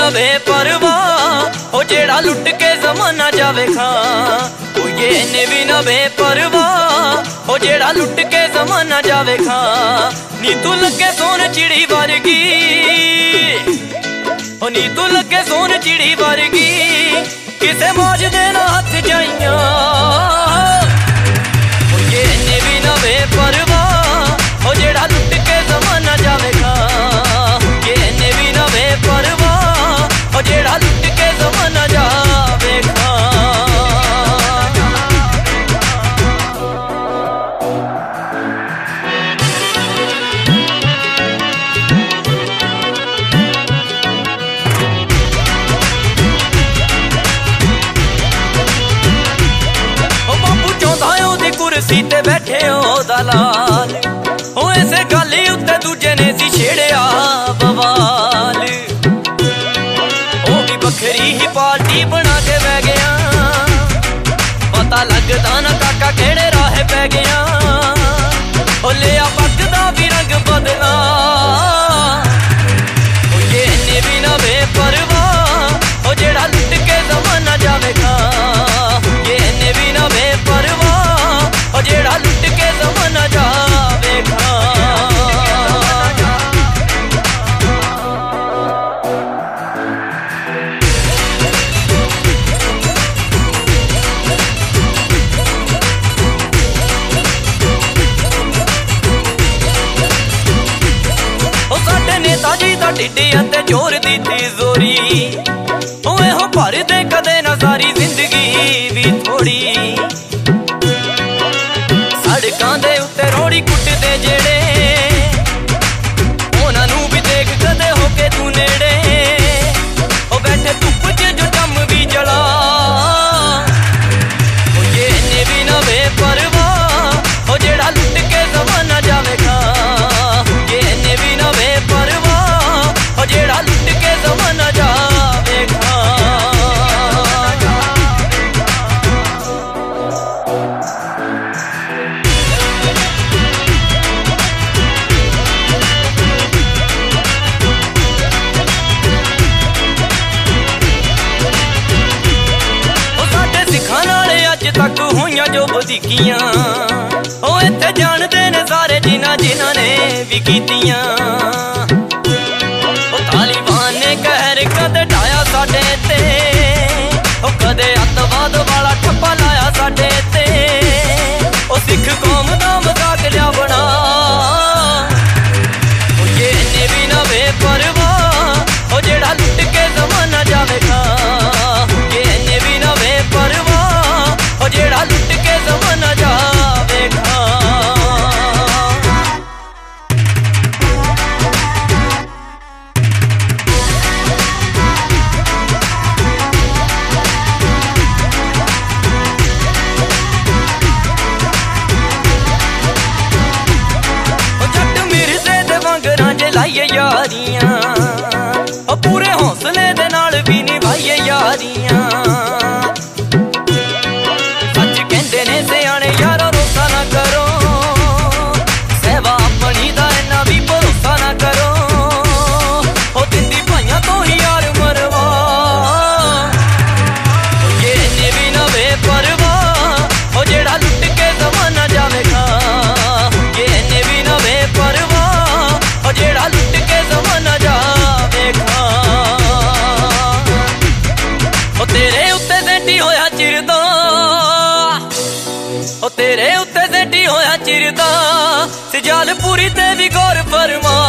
ना बेपरवाह, ओ जेड़ा लुट के जमाना जावे खां। कोई ने भी ना बेपरवाह, ओ जेड़ा लुट के जमाना जावे खां। नी तू लगे सोन चिड़ी वर्गी, ओ नी तू लगे सोन चिड़ी वर्गी, किसे मौज दे ना हथ जाइया। कोई ने भी ना बेपरवाह, ओ जेड़ा लुट के जमाना जावे खां। ने भी ना बेपरवाह, ओ जेड़ा लुट के जमाना जावे खां। ओ बापू चौंदा ओदी कुर्सी ते बैठे ओ दलाल, ओ इसे गल उत्ते दूजे ने सी छेड़िया बवाल। ओ भी बखरी ही पार्टी बना के बह गया, पता लगदा ना काका केड़े राह पै गया। ओ लिया पगदा भी रंग बदला, ओ ये ने भी ना बेपरवाह, ओ जेड़ा लुट के जमाना जावे खां। ये ने भी ना बेपरवाह, ओ जेड़ा लुट के जमाना जावे खां। नेताजी दा ढिड्डिया ते जोर दी तिजोरी, ओए हो भर दे कदे ना सारी जिंदगी भी थोड़ी। सड़कां दे उत्ते रोड़ी कुटदे जेड़े, उन्हां नूं भी देख कदे होके तू नेड़े। ओ बैठे धुप च जो दम भी जला, ओ ये ने भी ना बेपरवाह, ओ जेड़ा लुट के जमाना जावे खां। ये ने भी ना बेपरवाह, ओ जेड़ा लुट के जमाना जावे खां। ओ साडे सिखां नाल अज तक होइयां जो बदीकियां, ओ इत्थे जानदे ने सारे जिन्हां जिन्हां ने भी कीतियां। तालिबान ने कहर कदे ढाया साडे ते, ओ कदे अतवाद वाला ठप्पा लाया साडे ते। ओ सिख कौम दा मजाक लिया बना, ओ ये ने भी ना बेपरवाह, ओ जेड़ा लुट के जमाना जावे खां। ये ने भी ना बेपरवाह, ओ जेड़ा लुट के जमाना जावे खां। लाइए यारियां, ओ पूरे हौसले दे नाल भी निभाइए यारियां। सच कहंदे ने सियाणे यारा रोसा ना करो, सेवा अपनी दा इन्ना भी भरोसा ना करो। ओ दिंदी भाइयां तो ही यार मरवा, ये ने भी ना बेपरवाह, ओ जेड़ा लुट के जमाना जावे खां। ये ने भी ना बेपरवाह, ओ जेड़ा लुट के जमाना जावे खां। ओ तेरे उत्ते सेंटी होया चिरदा, ओ तेरे उत्ते सेंटी होया चिरदा, सिजालपुरी ते भी गौर फरमा।